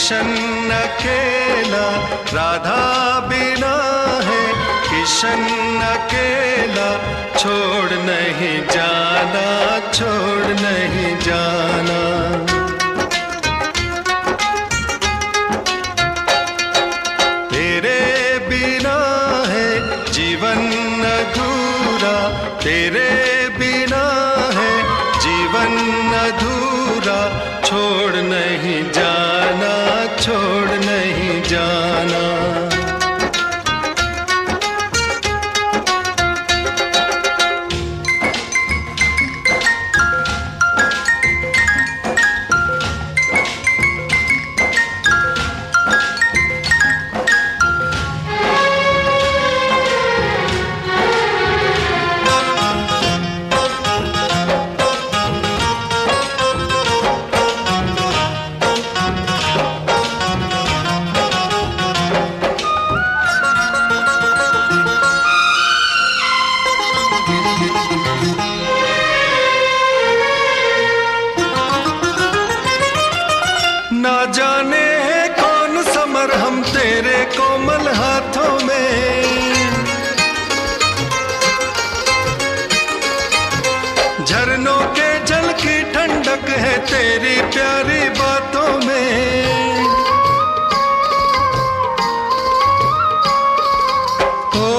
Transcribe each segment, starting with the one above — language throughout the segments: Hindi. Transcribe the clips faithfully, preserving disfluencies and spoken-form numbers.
किशन अकेला राधा बिना है, किशन अकेला छोड़ नहीं जाना, छोड़ नहीं जाना। तेरे बिना है जीवन अधूरा, तेरे बिना है जीवन अधूरा, छोड़ नहीं जाना, छोड़ नहीं जाना। ना जाने है कौन समर हम तेरे कोमल हाथों में, झरनों के जल की ठंडक है तेरी प्यारी बातों में। ओ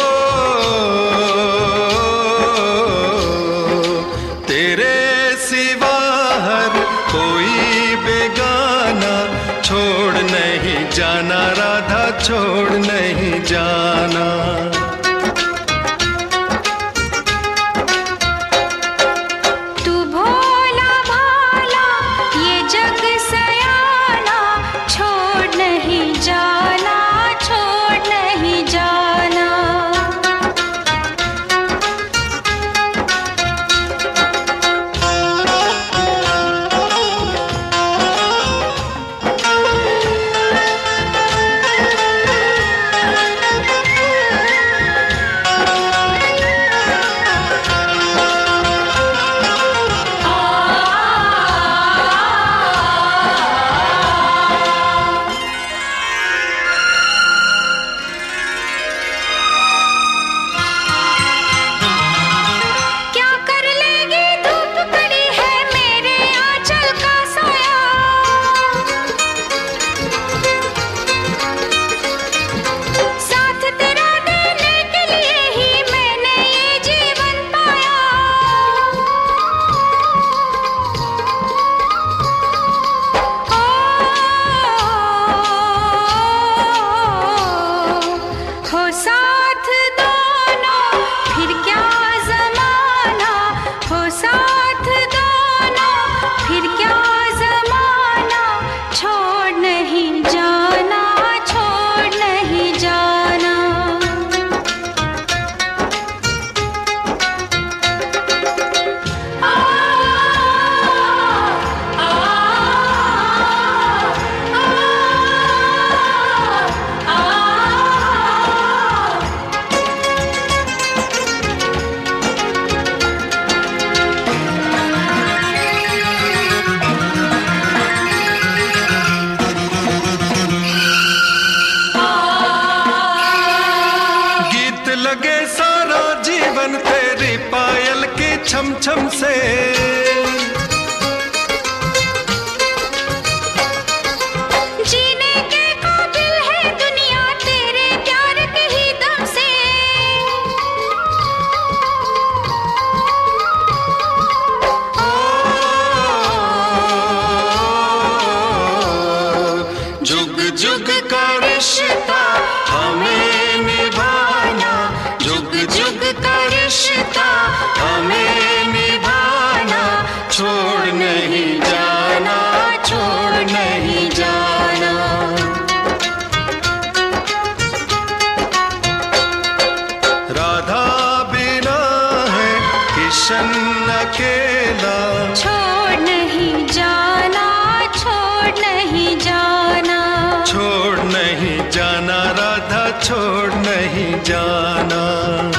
तेरे सिवा हर कोई बेगाना, छोड़ नहीं जाना राधा, छोड़ नहीं जाना। तू भोला भाला ये जग सयाना, छोड़ नहीं जाना, छोड़ नहीं जाना। लगे सारा जीवन तेरी पायल की छम छम से, जीने के काबिल है दुनिया तेरे प्यार के ही दम से। जुग जुग का रिश्ता हमें निभाना, जुग जुग का रिश्ता हमें निभाना, छोड़ नहीं जाना, छोड़ नहीं जाना। राधा बिना है किशन अकेला, छोड़ नहीं जाना, छोड़ नहीं जाना, छोड़ नहीं जाना राधा, छोड़ नहीं जाना।